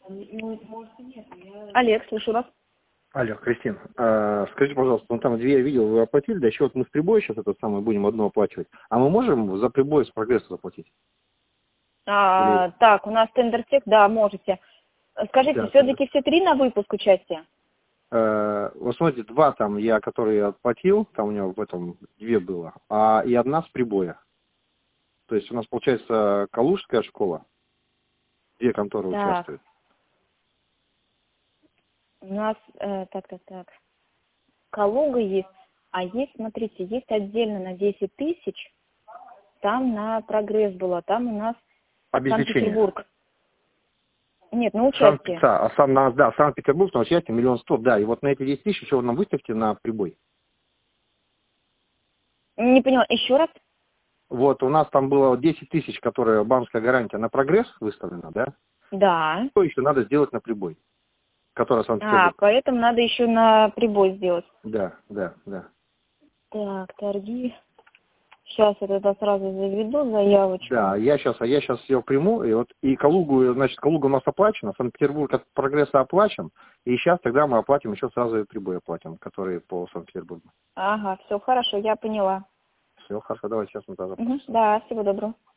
Олег, слушаю вас. Алло, Кристин, скажите, пожалуйста, ну там 2 я видел, вы оплатили, да еще вот мы с прибоя сейчас этот самый будем одно оплачивать. А мы можем за прибой с прогресса заплатить? Или... Так, у нас Тендертех, да, можете. Скажите, Да, все-таки все 3 на выпуск участия? вот смотрите, 2 там я, которые оплатил, там у него в этом 2 было, и 1 с прибоя. То есть у нас получается Калужская школа, 2 конторы Так, участвуют. у нас, так. Калуга есть, а есть, смотрите, есть отдельно на 10 тысяч, там на прогресс было, там у нас Обеспечение. Санкт-Петербург. Нет, на участие. Санкт-Петербург, на участие 1 100 000, да, и вот на эти 10 тысяч еще нам выставьте на прибой. Не поняла, еще раз? Вот у нас там было 10 тысяч, которые банковская гарантия на прогресс выставлена, да? Да. Что еще надо сделать на прибой, который Санкт-Петербург? Поэтому надо еще на прибой сделать. Да. Так, торги. Сейчас я тогда сразу заведу заявочку. Да, я сейчас ее приму, и Калугу, значит, Калуга у нас оплачена, Санкт-Петербург от прогресса оплачен, и сейчас тогда мы оплатим еще сразу и прибой оплатим, которые по Санкт-Петербургу. Ага, все хорошо, я поняла. Все, хорошо, давайте сейчас мы тоже. Да, всего доброго.